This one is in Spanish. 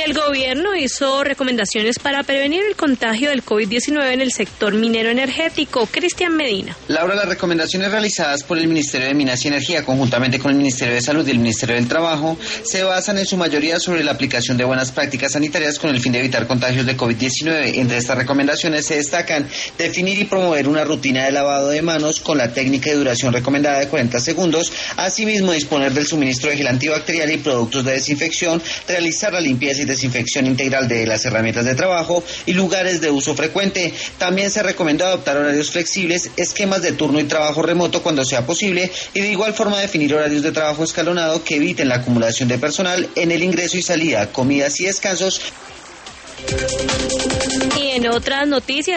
el gobierno hizo recomendaciones para prevenir el contagio del COVID-19 en el sector minero energético. Cristian Medina. Laura, las recomendaciones realizadas por el Ministerio de Minas y Energía, conjuntamente con el Ministerio de Salud y el Ministerio del Trabajo, se basan en su mayoría sobre la aplicación de buenas prácticas sanitarias con el fin de evitar contagios de COVID-19. Entre estas recomendaciones se destacan definir y promover una rutina de lavado de manos con la técnica de duración recomendada de 40 segundos, asimismo disponer del suministro de gel antibacterial y productos de desinfección, realizar la limpieza y desinfección integral de las herramientas de trabajo y lugares de uso frecuente. También se recomienda adoptar horarios flexibles, esquemas de turno y trabajo remoto cuando sea posible, y de igual forma definir horarios de trabajo escalonado que eviten la acumulación de personal en el ingreso y salida, comidas y descansos. Y en otras noticias,